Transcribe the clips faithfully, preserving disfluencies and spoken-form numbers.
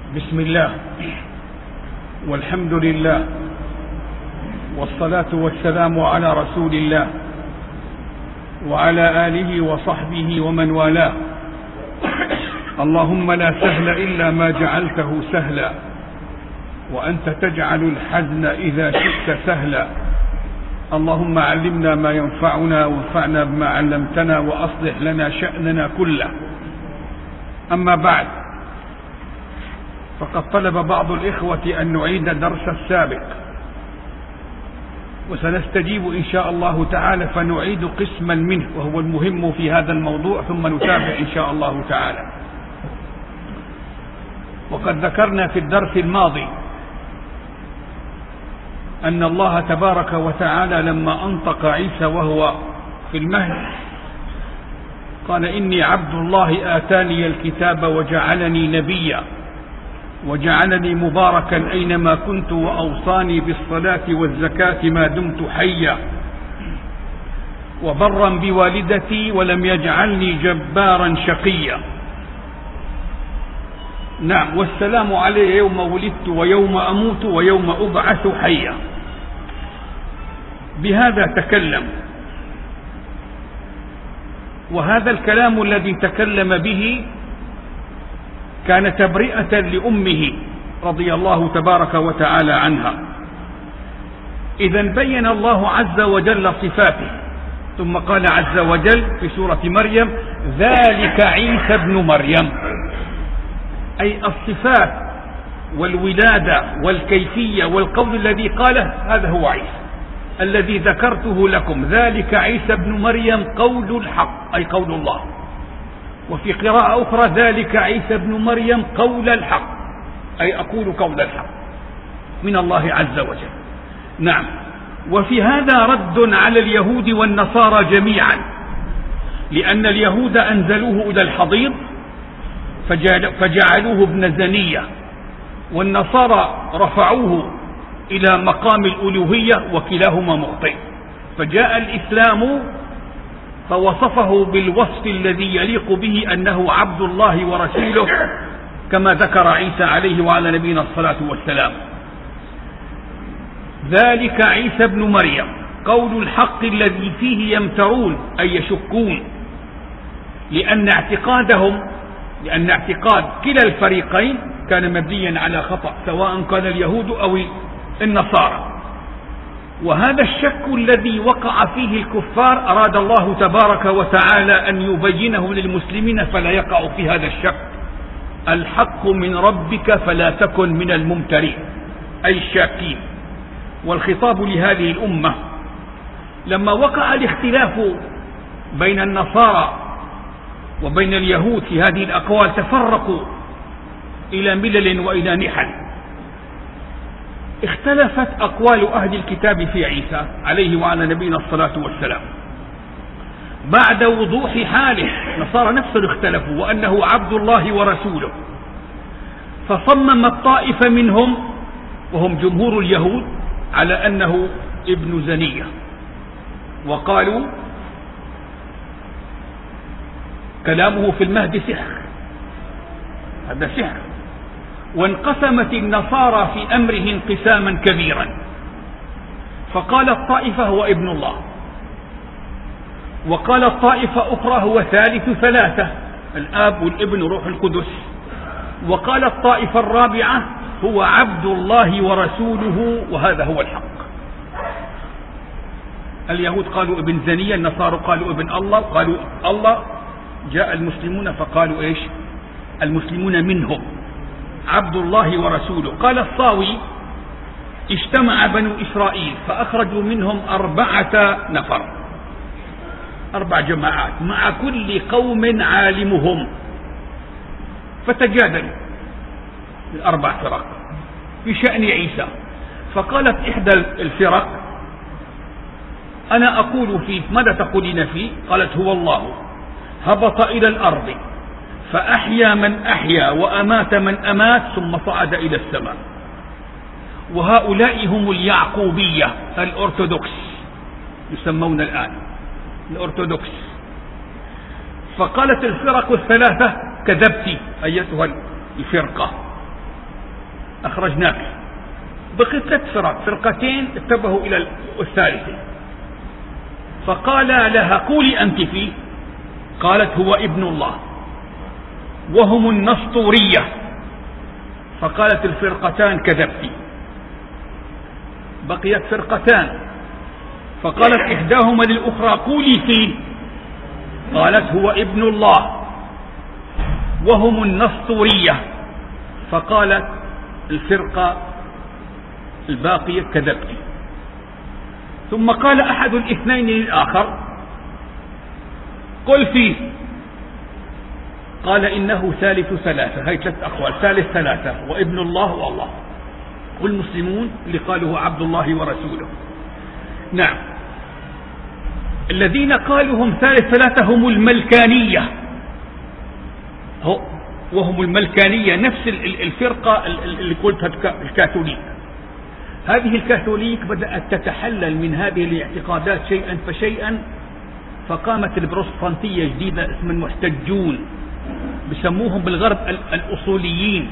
بسم الله والحمد لله والصلاة والسلام على رسول الله وعلى آله وصحبه ومن والاه. اللهم لا سهل إلا ما جعلته سهلا وأنت تجعل الحزن إذا شئت سهلا. اللهم علمنا ما ينفعنا وانفعنا بما علمتنا وأصلح لنا شأننا كله. أما بعد، فقد طلب بعض الإخوة أن نعيد درس السابق، وسنستجيب إن شاء الله تعالى فنعيد قسما منه وهو المهم في هذا الموضوع، ثم نتابع إن شاء الله تعالى. وقد ذكرنا في الدرس الماضي أن الله تبارك وتعالى لما أنطق عيسى وهو في المهد قال: إني عبد الله آتاني الكتاب وجعلني نبيا وجعلني مباركا أينما كنت وأوصاني بالصلاة والزكاة ما دمت حيا وبرا بوالدتي ولم يجعلني جبارا شقيا. نعم، والسلام علي يوم ولدت ويوم أموت ويوم أبعث حيا. بهذا تكلم، وهذا الكلام الذي تكلم به كان تبرئة لأمه رضي الله تبارك وتعالى عنها. إذا بين الله عز وجل صفاته، ثم قال عز وجل في سورة مريم: ذلك عيسى ابن مريم، أي الصفات والولادة والكيفية والقول الذي قاله هذا هو عيسى الذي ذكرته لكم. ذلك عيسى ابن مريم قول الحق، أي قول الله. وفي قراءة أخرى: ذلك عيسى ابن مريم قول الحق، أي أقول قول الحق من الله عز وجل. نعم، وفي هذا رد على اليهود والنصارى جميعا، لأن اليهود أنزلوه إلى الحضيض فجعلوه ابن زنية، والنصارى رفعوه إلى مقام الألوهية، وكلاهما مخطئ. فجاء الإسلام فوصفه بالوصف الذي يليق به أنه عبد الله ورسوله، كما ذكر عيسى عليه وعلى نبينا الصلاة والسلام. ذلك عيسى ابن مريم قول الحق الذي فيه يمترون، أي يشكون، لأن اعتقادهم لأن اعتقاد كلا الفريقين كان مبنيا على خطأ، سواء كان اليهود أو النصارى. وهذا الشك الذي وقع فيه الكفار أراد الله تبارك وتعالى أن يبينه للمسلمين فلا يقع في هذا الشك. الحق من ربك فلا تكن من الممترين، أي الشاكين. والخطاب لهذه الأمة لما وقع الاختلاف بين النصارى وبين اليهود في هذه الأقوال، تفرقوا إلى ملل وإلى نحل. اختلفت أقوال أهل الكتاب في عيسى عليه وعلى نبينا الصلاة والسلام بعد وضوح حاله. نصارى نفسهم اختلفوا وأنه عبد الله ورسوله، فصمم الطائفة منهم وهم جمهور اليهود على أنه ابن زنية، وقالوا كلامه في المهد سحر، هذا سحر. وانقسمت النصارى في أمره انقساما كبيرا، فقالت طائفة هو ابن الله، وقالت طائفة أخرى هو ثالث ثلاثة، الآب والابن روح القدس، وقالت طائفة الرابعة هو عبد الله ورسوله، وهذا هو الحق. اليهود قالوا ابن زنية، النصارى قالوا ابن الله، قالوا الله. جاء المسلمون فقالوا ايش؟ المسلمون منهم عبد الله ورسوله. قال الصاوي: اجتمع بنو إسرائيل فأخرجوا منهم أربعة نفر، أربع جماعات، مع كل قوم عالمهم، فتجادلوا الأربع فرق في شأن عيسى. فقالت إحدى الفرق: أنا أقول فيه. ماذا تقولين فيه؟ قالت: هو الله هبط إلى الأرض فأحيا من أحيا وأمات من أمات ثم صعد إلى السماء. وهؤلاء هم اليعقوبية الأرثوذكس، يسمون الآن الأرثوذكس. فقالت الفرق الثلاثة: كذبت أيتها الفرقة، أخرجناك. بقيت ثلاث فرق، فرقتين اتبهوا إلى الثالثة، فقال لها قولي أنت فيه، قالت هو ابن الله وهم النسطورية. فقالت الفرقتان كذبت. بقيت فرقتان، فقالت إحداهما للأخرى قولي فيه، قالت هو ابن الله وهم النسطورية. فقالت الفرقة الباقية كذبت. ثم قال أحد الاثنين للآخر قل فيه، قال إنه ثالث ثلاثة، هاي ثلاث أقوال، ثالث ثلاثة وابن الله والله. والمسلمون اللي قالوا عبد الله ورسوله. نعم، الذين قالوا هم ثالث ثلاثة هم الملكانية، وهم الملكانية نفس الفرقة اللي قلتها الكاثوليك. هذه الكاثوليك بدأت تتحلل من هذه الاعتقادات شيئا فشيئا، فقامت البروتستانتية جديدة اسم المحتجون، بسموهم بالغرب الأصوليين،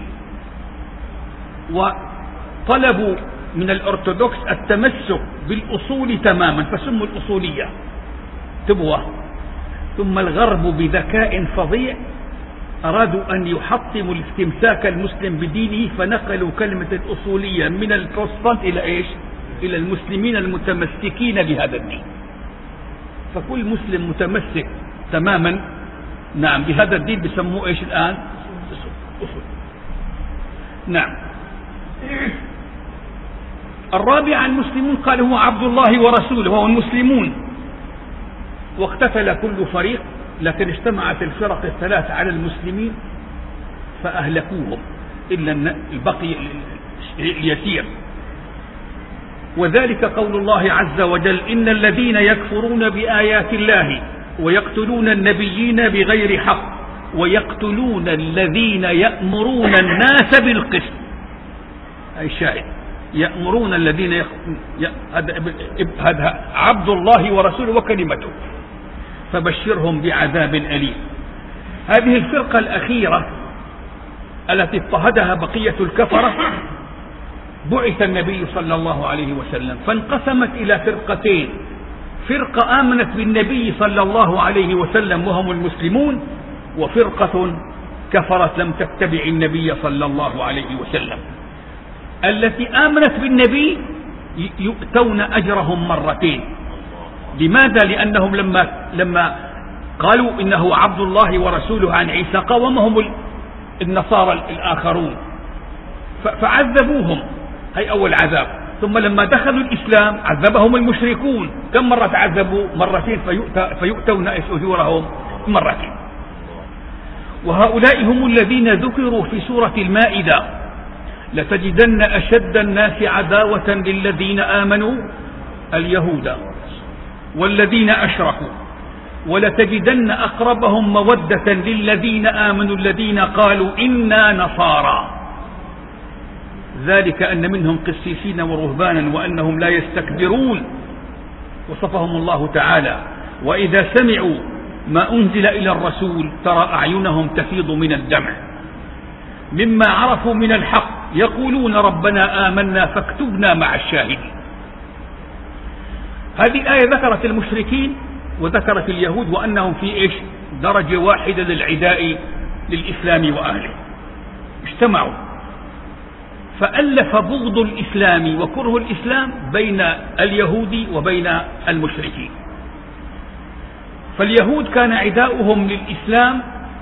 وطلبوا من الأرثوذكس التمسك بالأصول تماما فسموا الأصولية تبوة. ثم الغرب بذكاء فظيع أرادوا أن يحطموا الاستمساك المسلم بدينه، فنقلوا كلمة الأصولية من البروتستانت إلى إيش؟ إلى المسلمين المتمسكين بهذا الدين. فكل مسلم متمسك تماما نعم بهذا الدين بسموه إيش الآن؟ أصول. نعم. الرابع المسلمون قال هو عبد الله ورسوله، وهو المسلمون. واقتتل كل فريق، لكن اجتمعت الفرق الثلاث على المسلمين فأهلكوهم إلا البقي اليسير. وذلك قول الله عز وجل إن الذين يكفرون بآيات الله ويقتلون النبيين بغير حق ويقتلون الذين يأمرون الناس بالقسط، أي شاهد يأمرون الذين يق... ي... هذا عبد الله ورسوله وكلمته، فبشرهم بعذاب أليم. هذه الفرقة الأخيرة التي اضطهدها بقية الكفرة بعث النبي صلى الله عليه وسلم فانقسمت إلى فرقتين، فرقة آمنت بالنبي صلى الله عليه وسلم وهم المسلمون، وفرقة كفرت لم تتبع النبي صلى الله عليه وسلم. التي آمنت بالنبي يؤتون أجرهم مرتين. لماذا؟ لأنهم لما لما قالوا إنه عبد الله ورسوله عن عيسى قاومهم النصارى الآخرون فعذبوهم، هي أول عذاب. ثم لما دخلوا الإسلام عذبهم المشركون، كم مرة تعذبوا؟ مرتين، فيؤتون أجورهم مرتين. وهؤلاء هم الذين ذكروا في سورة المائدة: لتجدن أشد الناس عداوة للذين آمنوا اليهود والذين أشركوا ولتجدن أقربهم مودة للذين آمنوا الذين قالوا إنا نصارى، ذلك أن منهم قسيسين ورهبانا وأنهم لا يستكبرون. وصفهم الله تعالى: وإذا سمعوا ما أنزل إلى الرسول ترى أعينهم تفيض من الدمع مما عرفوا من الحق يقولون ربنا آمنا فاكتبنا مع الشاهدين. هذه الآية ذكرت المشركين وذكرت اليهود وأنهم في إيش؟ درجة واحدة للعداء للإسلام وأهله. اجتمعوا فألف بغض الإسلام وكره الإسلام بين اليهود وبين المشركين. فاليهود كان عداؤهم للإسلام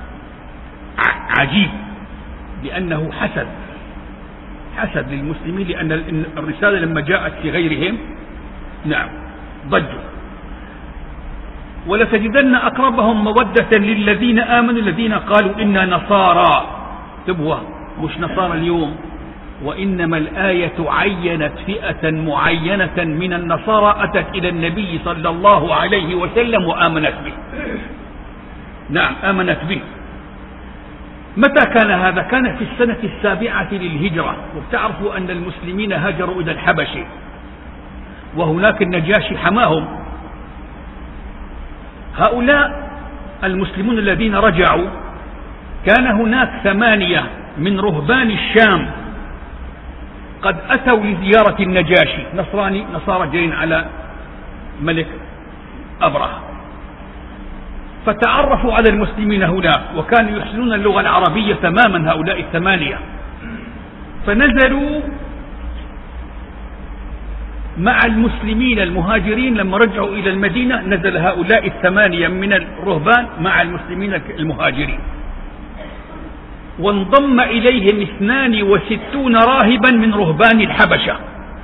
عجيب، لأنه حسد حسد للمسلمين، لأن الرسالة لما جاءت في غيرهم نعم ضجوا. ولتجدن أقربهم مودة للذين آمنوا الذين قالوا إنا نصارى. تبوه مش نصارى اليوم، وإنما الآية عينت فئة معينة من النصارى أتت إلى النبي صلى الله عليه وسلم وآمنت به. نعم آمنت به. متى كان هذا؟ كان في السنة السابعة للهجرة، وتعرفوا أن المسلمين هاجروا إلى الحبشة، وهناك النجاشي حماهم. هؤلاء المسلمون الذين رجعوا كان هناك ثمانية من رهبان الشام قد أتوا لزيارة النجاشي، نصراني نصارى جايين على ملك أبرهة، فتعرفوا على المسلمين هناك، وكانوا يحسنون اللغة العربية تماما هؤلاء الثمانية، فنزلوا مع المسلمين المهاجرين. لما رجعوا إلى المدينة نزل هؤلاء الثمانية من الرهبان مع المسلمين المهاجرين، وانضم إليهم اثنان وستون راهبا من رهبان الحبشة،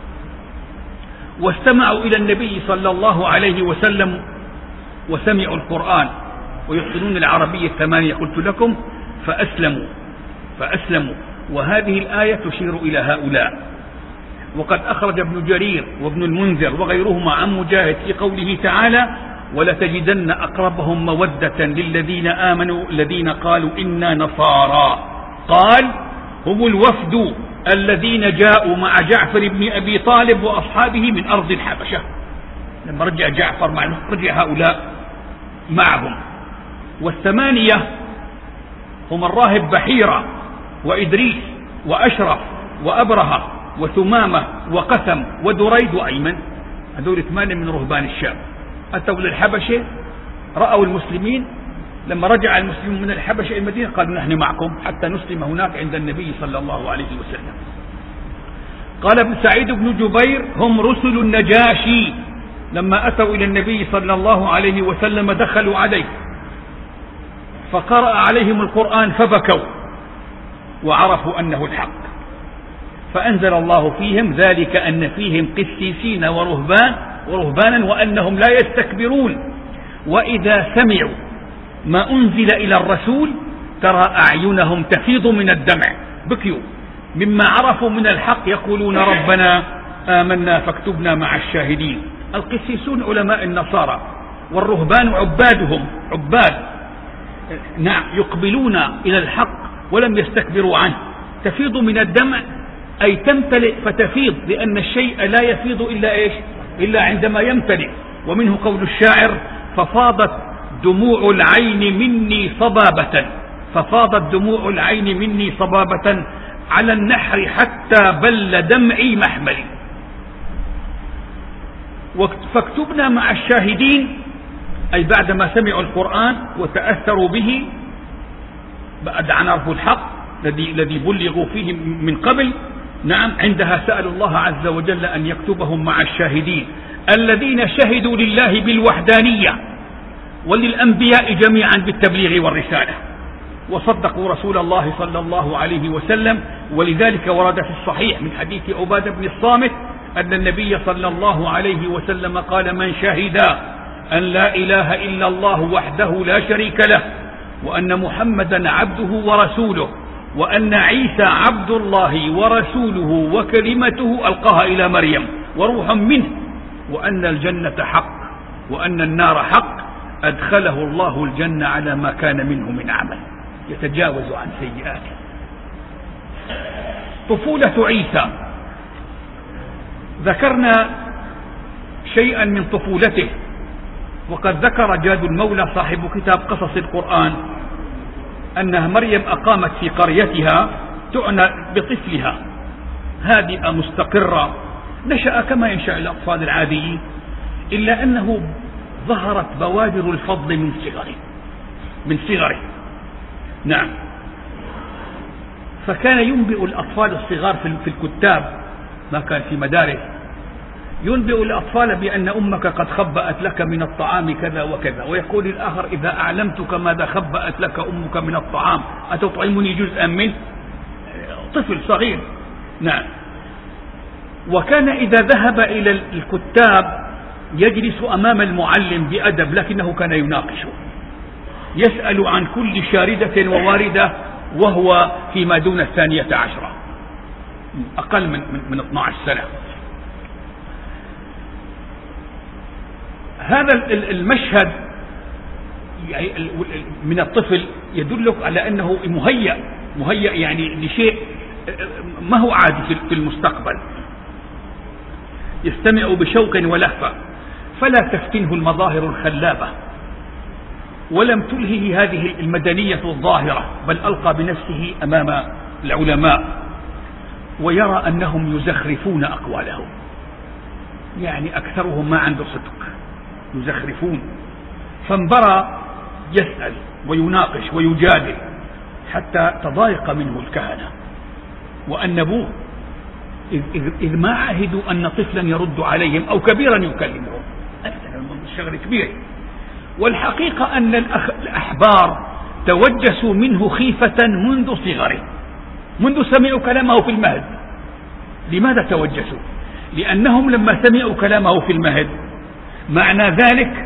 واستمعوا إلى النبي صلى الله عليه وسلم وسمعوا القرآن ويحسنون العربية الثمانية قلت لكم، فأسلموا فأسلموا وهذه الآية تشير إلى هؤلاء. وقد أخرج ابن جرير وابن المنذر وغيرهما عن مجاهد في قوله تعالى: ولتجدن أقربهم مودة للذين آمنوا الذين قالوا إنا نصارى، قال: هم الوفد الذين جاءوا مع جعفر بن أبي طالب وأصحابه من أرض الحبشة. لما رجع جعفر مع رجع هؤلاء معهم. والثمانية هم الراهب بحيرة وإدريس وأشرف وأبرهة وثمامة وقثم ودريد وأيمن، هذول ثمانية من رهبان الشام أتوا للحبشة، رأوا المسلمين، لما رجع المسلمون من الحبشة إلى المدينة قالوا: نحن معكم حتى نسلم هناك عند النبي صلى الله عليه وسلم. قال ابن سعيد بن جبير: هم رسل النجاشي، لما أتوا إلى النبي صلى الله عليه وسلم دخلوا عليه فقرأ عليهم القرآن فبكوا وعرفوا أنه الحق، فأنزل الله فيهم ذلك أن فيهم قسيسين ورهبان ورهبانا وأنهم لا يستكبرون، وإذا سمعوا ما أنزل إلى الرسول ترى أعينهم تفيض من الدمع، بكيوا مما عرفوا من الحق، يقولون: ربنا آمنا فاكتبنا مع الشاهدين. القسيسون علماء النصارى، والرهبان عبادهم عباد، نعم، يقبلون إلى الحق ولم يستكبروا عنه. تفيض من الدمع أي تمتلئ فتفيض، لأن الشيء لا يفيض إلا إيش؟ إلا عندما يمتلئ. ومنه قول الشاعر: ففاضت دموع العين مني صبابة، ففاضت دموع العين مني صبابة على النحر حتى بل دمعي محملي. فاكتبنا مع الشاهدين، أي بعدما سمعوا القرآن وتأثروا به بعد أن عرفوا الحق الذي الذي بلغوا فيه من قبل، نعم، عندها سألوا الله عز وجل أن يكتبهم مع الشاهدين الذين شهدوا لله بالوحدانية وللأنبياء جميعا بالتبليغ والرسالة، وصدقوا رسول الله صلى الله عليه وسلم. ولذلك ورد في الصحيح من حديث عبادة بن الصامت أن النبي صلى الله عليه وسلم قال: من شهد أن لا إله إلا الله وحده لا شريك له، وأن محمدا عبده ورسوله، وأن عيسى عبد الله ورسوله وكلمته ألقاها إلى مريم وروح منه، وأن الجنة حق وأن النار حق، أدخله الله الجنة على ما كان منه من عمل يتجاوز عن سيئاته. طفولة عيسى، ذكرنا شيئا من طفولته، وقد ذكر جاد المولى صاحب كتاب قصص القرآن أنها مريم أقامت في قريتها تعنى بطفلها هادئة مستقرة، نشأ كما ينشأ الأطفال العاديين، إلا أنه ظهرت بوادر الفضل من صغره من صغره نعم. فكان ينبئ الأطفال الصغار في الكتاب، ما كان في مدارس، ينبئ الأطفال بأن أمك قد خبأت لك من الطعام كذا وكذا، ويقول الآخر: إذا أعلمتك ماذا خبأت لك أمك من الطعام أتطعمني جزءا منه؟ طفل صغير، نعم. وكان إذا ذهب إلى الكتاب يجلس أمام المعلم بأدب، لكنه كان يناقشه، يسأل عن كل شاردة وواردة، وهو فيما دون الثانية عشرة، أقل من من اثني عشر سنة. هذا المشهد من الطفل يدلك على أنه مهيأ مهيأ يعني لشيء ما هو عادي في المستقبل، يستمع بشوق ولهفة، فلا تفتنه المظاهر الخلابة، ولم تلهه هذه المدنية الظاهرة، بل ألقى بنفسه أمام العلماء ويرى أنهم يزخرفون أقوالهم، يعني أكثرهم ما عنده صدق، يزخرفون. فانبرى يسأل ويناقش ويجادل حتى تضايق منه الكهنة وأنبوه، إذ ما عهدوا أن طفلا يرد عليهم أو كبيرا يكلمهم، الشغل كبير. والحقيقة أن الأحبار توجسوا منه خيفة منذ صغره، منذ سمعوا كلامه في المهد. لماذا توجسوا؟ لأنهم لما سمعوا كلامه في المهد معنى ذلك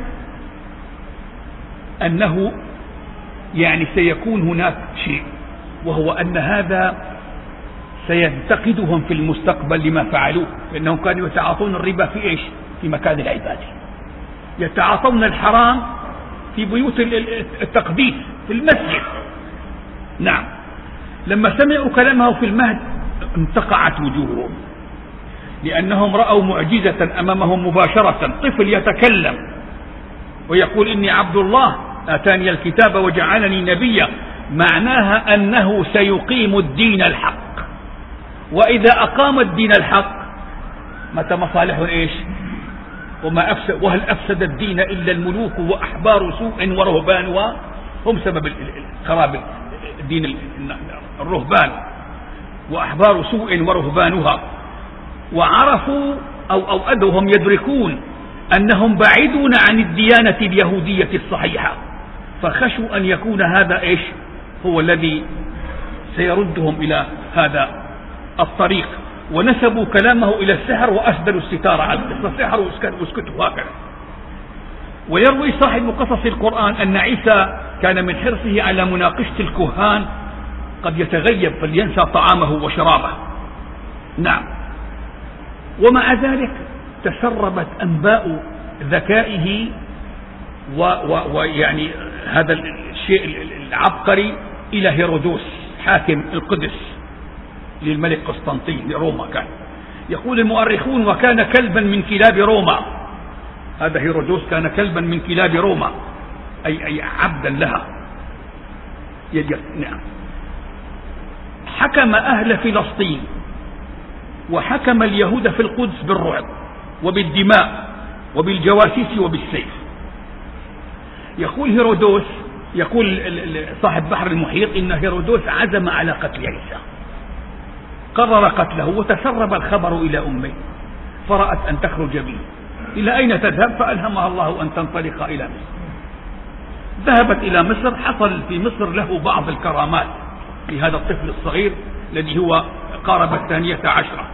أنه يعني سيكون هناك شيء، وهو أن هذا سينتقدهم في المستقبل لما فعلوه، لأنهم كانوا يتعاطون الربا في إيش؟ في مكان العبادة، يتعاطون الحرام في بيوت التقديس في المسجد. نعم، لما سمعوا كلامه في المهد انتقعت وجوههم، لأنهم رأوا معجزة أمامهم مباشرة، طفل يتكلم ويقول إني عبد الله آتاني الكتاب وجعلني نبيا، معناها أنه سيقيم الدين الحق، وإذا أقام الدين الحق متى مصالح إيش؟ وما أفسد، وهل أفسد الدين إلا الملوك وأحبار سوء ورهبان، وهم سبب خراب الدين، الرهبان وأحبار سوء ورهبانها. وعرفوا أو أو أدوهم يدركون أنهم بعيدون عن الديانة اليهودية الصحيحة، فخشوا أن يكون هذا إيش؟ هو الذي سيردهم إلى هذا الطريق، ونسبوا كلامه إلى السحر وأسدلوا الستار على السحر واسكتوا هكذا. ويروي صاحب قصص القرآن أن عيسى كان من حرصه على مناقشة الكهان قد يتغيب فلينسى طعامه وشرابه. نعم، ومع ذلك تسربت أنباء ذكائه ويعني هذا الشيء العبقري إلى هيرودوس حاكم القدس للملك قسطنطين لروما. كان يقول المؤرخون وكان كلبا من كلاب روما، هذا هيرودوس كان كلبا من كلاب روما، أي, أي عبدا لها. نعم، حكم أهل فلسطين وحكم اليهود في القدس بالرعب وبالدماء وبالجواسيس وبالسيف. يقول هيرودوس، يقول صاحب بحر المحيط إن هيرودوس عزم على قتل عيسى، قرر قتله، وتسرب الخبر إلى أمه فرأت أن تخرج به. إلى أين تذهب؟ فألهمها الله أن تنطلق إلى مصر. ذهبت إلى مصر، حصل في مصر له بعض الكرامات لهذا الطفل الصغير الذي هو قارب الثانية عشرة.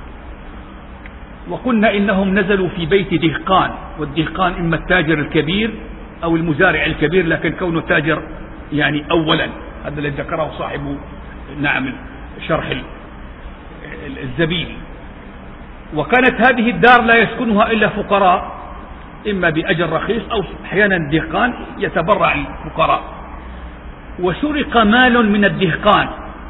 وقلنا إنهم نزلوا في بيت دهقان، والدهقان إما التاجر الكبير أو المزارع الكبير، لكن كونه تاجر يعني أولا، هذا الذي ذكره صاحب نعم شرح الزبيب. وكانت هذه الدار لا يسكنها إلا فقراء، إما بأجر رخيص أو أحيانا الدهقان يتبرع الفقراء. وسرق مال من الدهقان،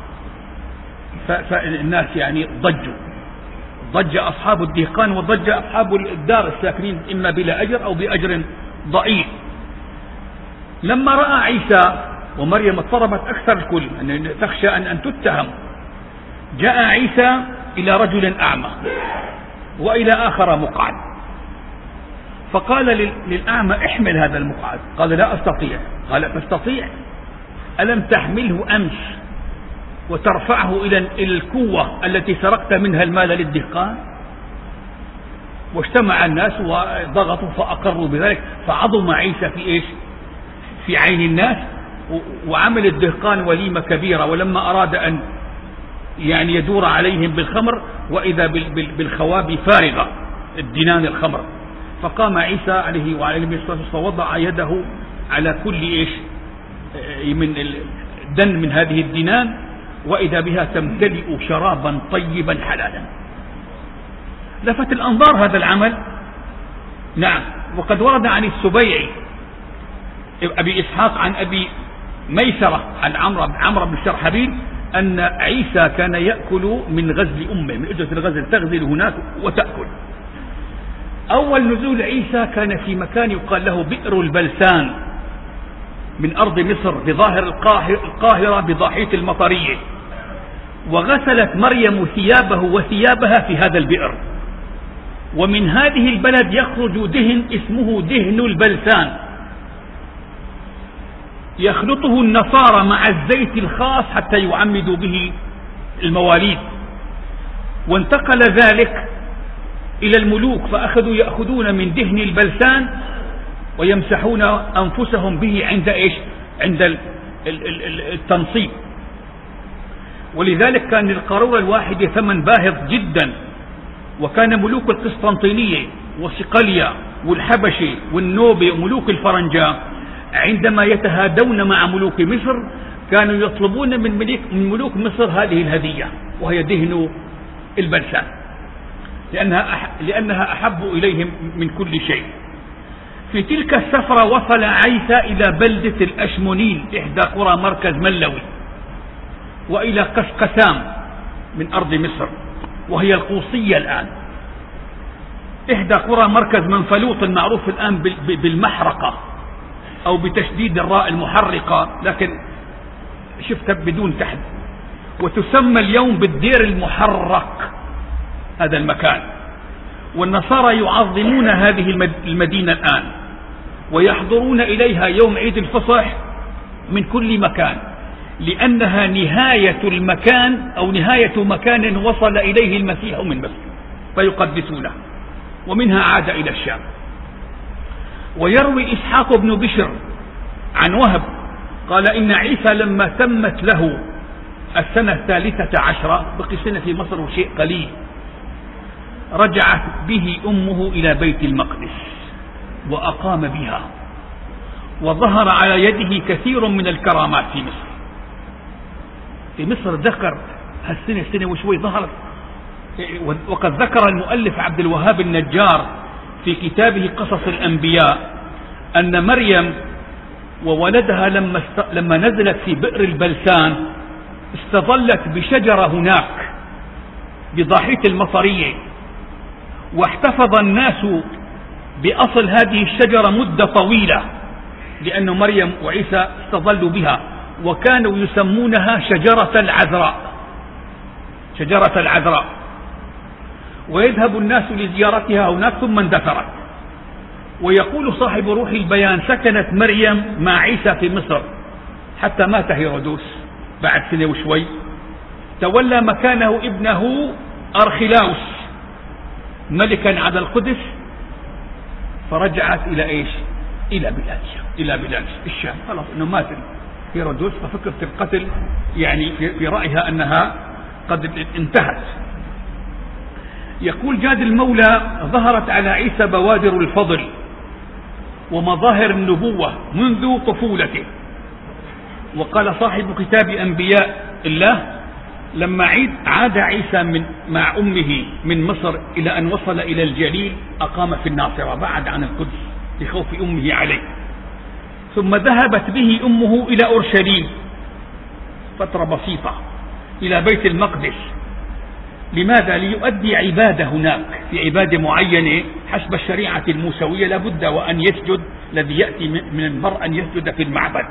فالناس يعني ضجوا، ضج أصحاب الدهقان وضج أصحاب الدار الساكنين إما بلا أجر أو بأجر ضئيل. لما رأى عيسى ومريم اضطربت أكثر الكل، أن تخشى أن, أن تتهم. جاء عيسى إلى رجل أعمى وإلى آخر مقعد، فقال للأعمى احمل هذا المقعد، قال لا أستطيع. قال تستطيع؟ ألم تحمله أمس وترفعه إلى الكوة التي سرقت منها المال للدهقان؟ واجتمع الناس وضغطوا فأقروا بذلك، فعظم عيسى في إيش؟ في عين الناس. وعمل الدهقان وليمة كبيرة، ولما أراد أن يعني يدور عليهم بالخمر وإذا بالخوابي فارغة الدنان الخمر، فقام عيسى عليه وعلى الصلاة والسلام وضع يده على كل إيش من الدن من هذه الدنان، وإذا بها تمتلئ شرابا طيبا حلالا. لفت الأنظار هذا العمل. نعم، وقد ورد عن السبيعي أبي إسحاق عن أبي ميسرة عن عمرو عمرو بن شرحبيل أن عيسى كان يأكل من غزل أمه، من أجرة الغزل، تغزل هناك وتأكل. أول نزول عيسى كان في مكان يقال له بئر البلسان من أرض مصر بظاهر القاهرة بضاحية المطرية. وغسلت مريم ثيابه وثيابها في هذا البئر. ومن هذه البلد يخرج دهن اسمه دهن البلسان، يخلطه النصارى مع الزيت الخاص حتى يعمدوا به المواليد. وانتقل ذلك إلى الملوك، فأخذوا يأخذون من دهن البلسان ويمسحون أنفسهم به عند إيش؟ عند التنصيب. ولذلك كان القارورة الواحدة ثمن باهظ جدا. وكان ملوك القسطنطينية وصقلية والحبشة والنوبة وملوك الفرنجة عندما يتهادون مع ملوك مصر كانوا يطلبون من ملوك, من ملوك مصر هذه الهدية، وهي دهن البلسان، لأنها, لأنها أحب إليهم من كل شيء. في تلك السفرة وصل عيسى إلى بلدة الأشمونيل إحدى قرى مركز ملوي، وإلى قسقسام من أرض مصر وهي القوصية الآن، إحدى قرى مركز منفلوط المعروف الآن بالمحرقة أو بتشديد الراء المحرقة، لكن شفتها بدون تحد. وتسمى اليوم بالدير المحرق هذا المكان. والنصارى يعظمون هذه المدينة الآن ويحضرون إليها يوم عيد الفصح من كل مكان، لأنها نهاية المكان أو نهاية مكان وصل إليه المسيح من مصر فيقدسونه، ومنها عاد إلى الشام. ويروي إسحاق بن بشر عن وهب قال إن عيسى لما تمت له السنة الثالثة عشرة، بقي سنة في مصر وشيء قليل، رجعت به أمه إلى بيت المقدس وأقام بها، وظهر على يده كثير من الكرامات في مصر. في مصر ذكر هالسنة سنة وشوي ظهرت. وقد ذكر المؤلف عبد الوهاب النجار في كتابه قصص الأنبياء أن مريم وولدها لما, است... لما نزلت في بئر البلسان استظلت بشجرة هناك بضاحية المطرية، واحتفظ الناس بأصل هذه الشجرة مدة طويلة، لأن مريم وعيسى استظلوا بها، وكانوا يسمونها شجرة العذراء، شجرة العذراء. ويذهب الناس لزيارتها هناك ثم اندثرت. ويقول صاحب روح البيان سكنت مريم مع عيسى في مصر حتى مات هيرودوس بعد سنة وشوي، تولى مكانه ابنه أرخلاوس ملكا على القدس، فرجعت إلى إيش؟ إلى بلادها، إلى بلاد الشام. خلاص إنه مات هيرودوس، ففكرة القتل يعني في رأيها أنها قد انتهت. يقول جاد المولى ظهرت على عيسى بوادر الفضل ومظاهر النبوة منذ طفولته. وقال صاحب كتاب أنبياء الله لما عيد عاد عيسى من مع أمه من مصر إلى أن وصل إلى الجليل أقام في الناصرة بعد عن القدس لخوف أمه عليه، ثم ذهبت به أمه إلى أورشليم فترة بسيطة إلى بيت المقدس. لماذا؟ ليؤدي عبادة هناك، في عبادة معينة حسب الشريعة الموسوية لابد وأن يسجد، الذي يأتي من المرء أن يسجد في المعبد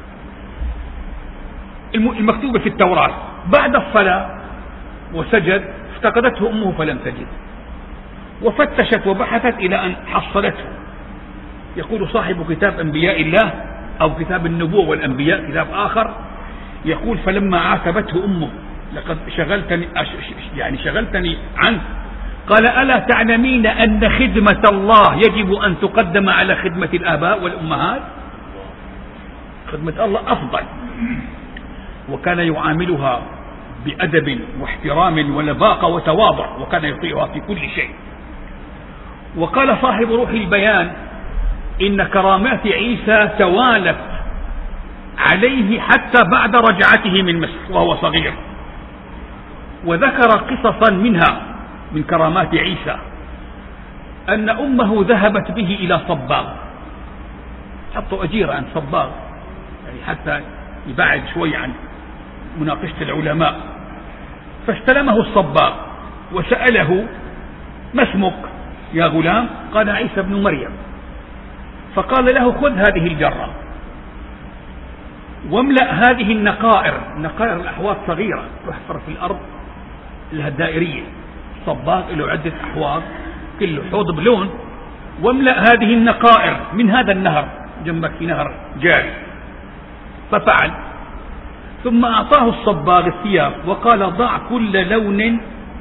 المكتوبة في التوراة. بعد الصلاة وسجد افتقدته أمه فلم تجد، وفتشت وبحثت إلى أن حصلته. يقول صاحب كتاب أنبياء الله أو كتاب النبوة والأنبياء كتاب آخر، يقول فلما عاتبته أمه لقد شغلتني يعني شغلتني عنك، قال ألا تعلمين أن خدمة الله يجب أن تقدم على خدمة الآباء والأمهات؟ خدمة الله أفضل. وكان يعاملها بأدب واحترام ولباقة وتواضع، وكان يطيعها في كل شيء. وقال صاحب روح البيان إن كرامات عيسى توالت عليه حتى بعد رجعته من مصر وهو صغير. وذكر قصصا منها من كرامات عيسى أن أمه ذهبت به إلى صباغ، حطوا أجير عن صباغ يعني حتى يبعد شوي عن مناقشة العلماء، فاستلمه الصباغ وسأله ما اسمك يا غلام؟ قال عيسى بن مريم. فقال له خذ هذه الجرة واملأ هذه النقائر، نقائر الأحواض صغيرة تحفر في الأرض لها الدائرية، صباغ له عدة أحواض كل حوض بلون، واملأ هذه النقائر من هذا النهر، جنبك في نهر جاري. ففعل، ثم أعطاه الصباغ الثياب وقال ضع كل لون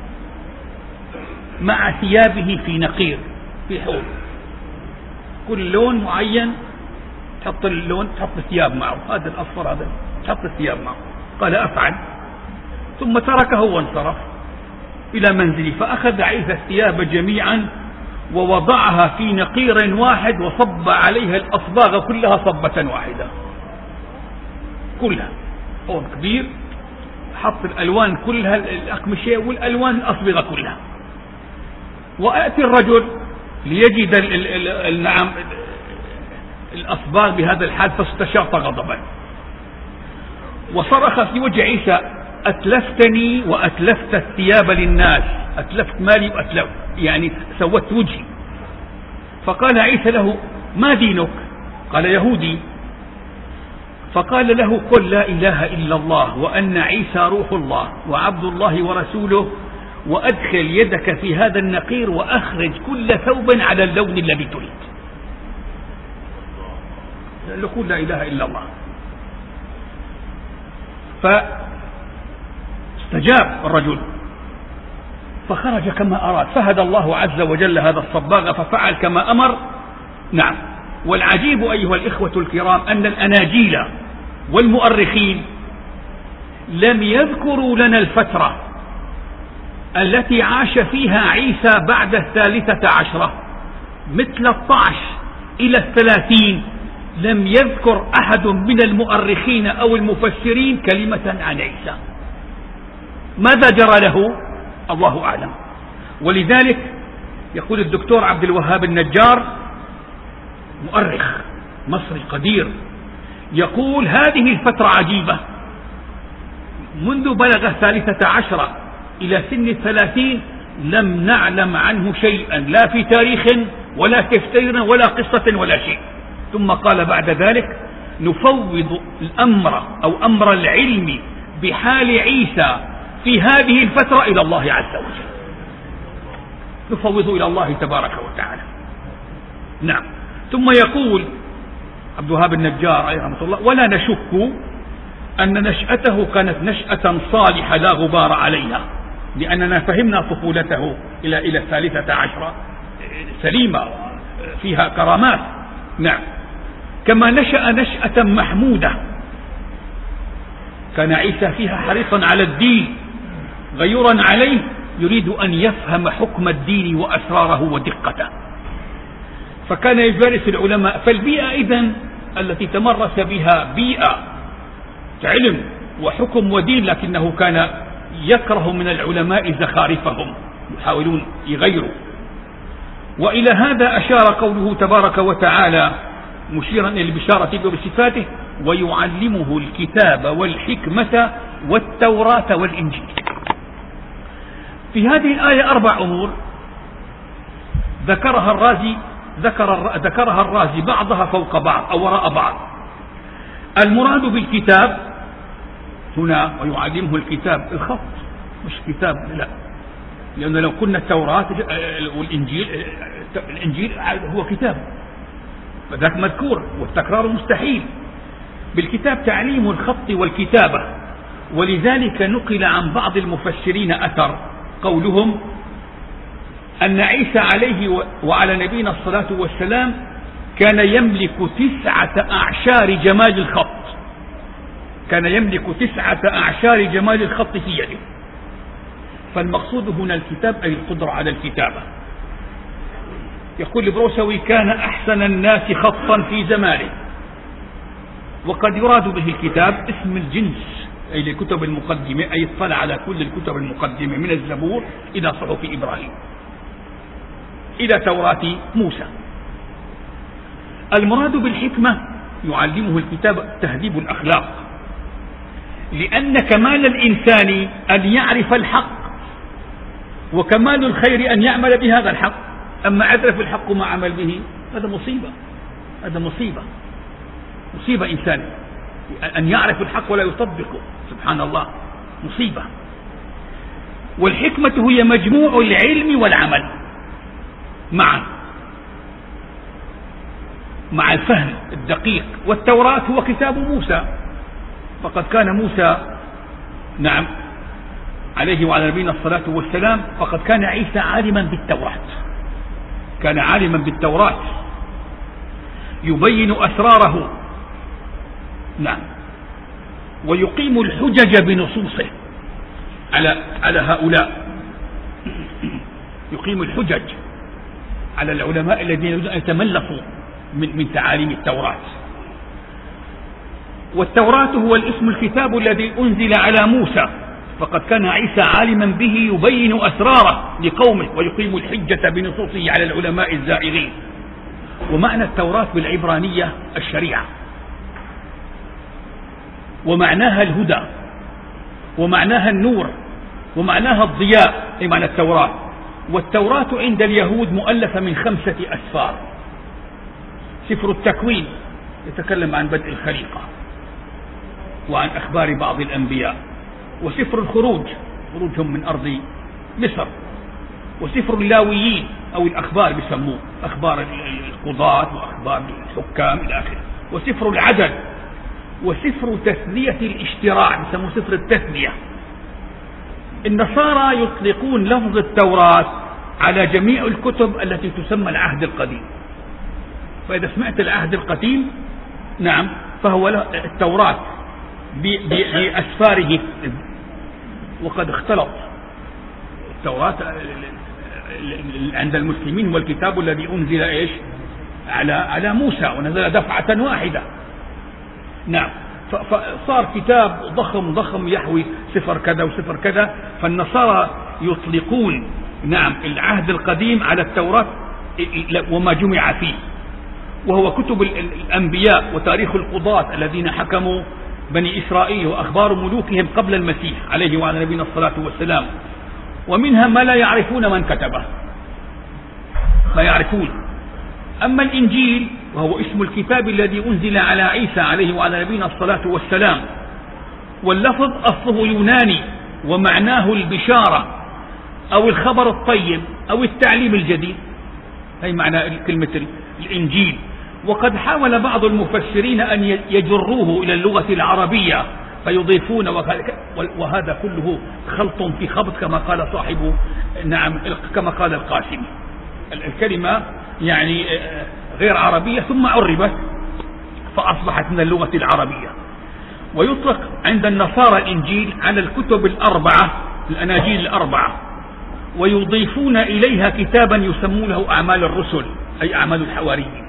مع ثيابه في نقير في حوض، كل لون معين تحط اللون، تحط الثياب معه، هذا الأصفر هذا تحط الثياب معه. قال أفعل، ثم تركه وانصرف إلى منزله. فأخذ عيسى الثياب جميعا ووضعها في نقير واحد وصب عليها الأصباغ كلها صبة واحدة، كلها حوض كبير، حط الألوان كلها، الأقمشة والألوان الأصبغة كلها. وأتي الرجل ليجد النعم الأصباغ بهذا الحال، فاستشاط غضبا وصرخ في وجه عيسى أتلفتني وأتلفت الثياب للناس، أتلفت مالي وأتلفت، يعني سوت وجهي. فقال عيسى له ما دينك؟ قال يهودي. فقال له قل لا إله إلا الله وأن عيسى روح الله وعبد الله ورسوله، وأدخل يدك في هذا النقير وأخرج كل ثوب على اللون الذي تريد. قال قل لا إله إلا الله. فاستجاب الرجل فخرج كما أراد، فهدى الله عز وجل هذا الصباغ ففعل كما أمر. نعم. والعجيب أيها الإخوة الكرام أن الأناجيل والمؤرخين لم يذكروا لنا الفترة التي عاش فيها عيسى بعد الثالثة عشرة، من ثلاثة عشر إلى الثلاثين لم يذكر أحد من المؤرخين أو المفسرين كلمة عن عيسى. ماذا جرى له؟ الله أعلم. ولذلك يقول الدكتور عبد الوهاب النجار، مؤرخ مصري قدير، يقول هذه الفترة عجيبة، منذ بلغ الثالثة عشرة إلى سن الثلاثين لم نعلم عنه شيئا، لا في تاريخ ولا تفسير ولا قصة ولا شيء. ثم قال بعد ذلك نفوض الأمر أو أمر العلم بحال عيسى في هذه الفترة إلى الله عز وجل، نفوض إلى الله تبارك وتعالى. نعم. ثم يقول عبد الوهاب النجار عليه رحمة الله ولا نشك أن نشأته كانت نشأة صالحة لا غبار عليها، لأننا فهمنا طفولته إلى إلى الثالثة عشرة سليمة فيها كرامات. نعم. كما نشأ نشأة محمودة، كان عيسى فيها حريصا على الدين غيورا عليه، يريد أن يفهم حكم الدين وأسراره ودقته، فكان يجالس العلماء. فالبيئة إذن التي تمرس بها بيئة علم وحكم ودين، لكنه كان يكره من العلماء زخارفهم يحاولون يغيروا. وإلى هذا أشار قوله تبارك وتعالى مشيرا إلى البشارة بصفاته ويعلمه الكتاب والحكمة والتوراة والإنجيل. في هذه الآية أربع أمور ذكرها الرازي ذكر ذكرها الرازي بعضها فوق بعض أو وراء بعض. المراد بالكتاب هنا ويعلمه الكتاب الخط، مش كتاب لا، لأن لو كنا التوراة والإنجيل، الإنجيل هو كتاب فذاك مذكور والتكرار مستحيل. بالكتاب تعليم الخط والكتابة. ولذلك نقل عن بعض المفسرين أثر قولهم أن عيسى عليه وعلى نبينا الصلاة والسلام كان يملك تسعة أعشار جمال الخط، كان يملك تسعة أعشار جمال الخط في يده. فالمقصود هنا الكتاب أي القدرة على الكتابة. يقول البروسوي كان أحسن الناس خطا في زمانه. وقد يراد به الكتاب اسم الجنس أي لكتب المقدمة، أي اطلع على كل الكتب المقدمة من الزبور إلى صحف إبراهيم إلى توراة موسى. المراد بالحكمة يعلمه الكتاب تهذيب الأخلاق، لأن كمال الإنسان أن يعرف الحق، وكمال الخير أن يعمل بهذا الحق. أما عرف الحق وما عمل به هذا مصيبة، هذا مصيبة مصيبة إنسانية. أن يعرف الحق ولا يطبقه، سبحان الله، مصيبة. والحكمة هي مجموع العلم والعمل معا مع الفهم الدقيق. والتوراة هو كتاب موسى، فقد كان موسى نعم عليه وعلى نبينا الصلاة والسلام، فقد كان عيسى عالما بالتوراة، كان عالما بالتوراة يبين أسراره نعم، ويقيم الحجج بنصوصه على على هؤلاء، يقيم الحجج على العلماء الذين يتملقوا من من تعاليم التوراة. والتوراة هو الاسم الكتاب الذي أنزل على موسى، فقد كان عيسى عالما به يبين أسراره لقومه ويقيم الحجة بنصوصه على العلماء الزائغين. ومعنى التوراة بالعبرانية الشريعة، ومعناها الهدى، ومعناها النور، ومعناها الضياء، أي معنى التوراة. والتوراة عند اليهود مؤلفة من خمسة أسفار: سفر التكوين يتكلم عن بدء الخليقة وعن أخبار بعض الأنبياء، وسفر الخروج خروجهم من أرض مصر، وسفر اللاويين أو الأخبار بيسموه أخبار القضاة وأخبار الحكام إلى آخره، وسفر العدل، وسفر تثنية الاشتراع بيسموه سفر التثنية. النصارى يطلقون لفظ التوراة على جميع الكتب التي تسمى العهد القديم، فإذا سمعت العهد القديم نعم فهو التوراة بأسفاره. وقد اختلط التوراة عند المسلمين والكتاب الذي أنزل إيش على على موسى ونزل دفعة واحدة نعم، فصار كتاب ضخم ضخم يحوي صفر كذا وصفر كذا. فالنصارى يطلقون نعم العهد القديم على التوراة وما جمع فيه، وهو كتب الأنبياء وتاريخ القضاة الذين حكموا بني إسرائيل وأخبار ملوكهم قبل المسيح عليه وعلى نبينا الصلاة والسلام. ومنها ما لا يعرفون من كتبه، ما يعرفون. أما الإنجيل وهو اسم الكتاب الذي أنزل على عيسى عليه وعلى نبينا الصلاة والسلام، واللفظ أصله يوناني ومعناه البشارة أو الخبر الطيب أو التعليم الجديد، هي معنى كلمة الإنجيل. وقد حاول بعض المفسرين أن يجروه إلى اللغة العربية فيضيفون، وهذا كله خلط في خبط كما قال صاحب نعم كما قال القاسمي. الكلمة يعني غير عربية ثم عربت فأصبحت من اللغة العربية. ويطلق عند النصارى الإنجيل على الكتب الأربعة، الأناجيل الأربعة، ويضيفون إليها كتابا يسمونه أعمال الرسل أي أعمال الحواريين،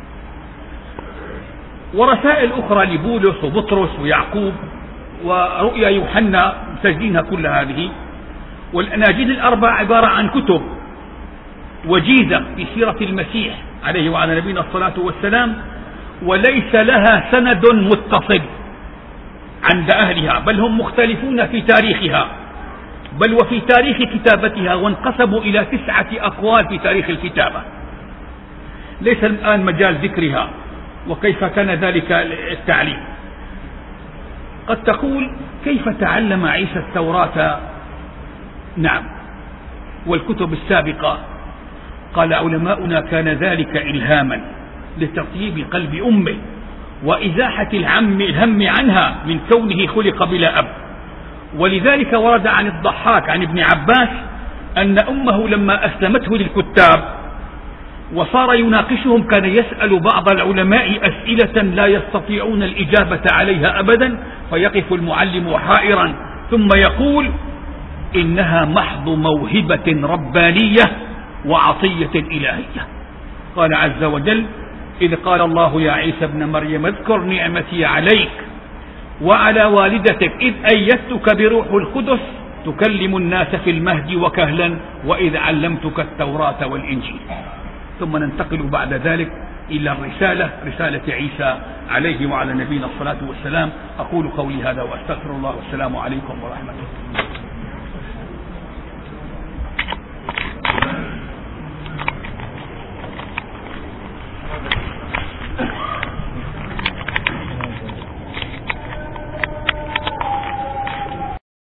ورسائل أخرى لبولس وبطرس ويعقوب ورؤيا يوحنا مسجلينها كل هذه. والأناجيل الأربعة عبارة عن كتب وجيزة في سيرة المسيح عليه وعلى نبينا الصلاة والسلام، وليس لها سند متصل عند أهلها، بل هم مختلفون في تاريخها، بل وفي تاريخ كتابتها، وانقسموا إلى تسعة أقوال في تاريخ الكتابة، ليس الآن مجال ذكرها وكيف كان ذلك التعليم. قد تقول كيف تعلم عيسى التوراة نعم والكتب السابقة؟ قال علماؤنا كان ذلك إلهاما لتطيب قلب أمه وإزاحة الهم, الهم عنها من كونه خلق بلا أب. ولذلك ورد عن الضحاك عن ابن عباس أن أمه لما أسلمته للكتاب وصار يناقشهم كان يسأل بعض العلماء أسئلة لا يستطيعون الإجابة عليها أبدا، فيقف المعلم حائرا ثم يقول إنها محض موهبة ربانية وعطية إلهية. قال عز وجل إذ قال الله يا عيسى ابن مريم اذكر نعمتي عليك وعلى والدتك إذ أيدتك بروح القدس تكلم الناس في المهد وكهلا وإذ علمتك التوراة والإنجيل. ثم ننتقل بعد ذلك إلى الرسالة، رسالة عيسى عليه وعلى نبينا الصلاة والسلام. أقول قولي هذا وأستغفر الله والسلام عليكم ورحمة الله.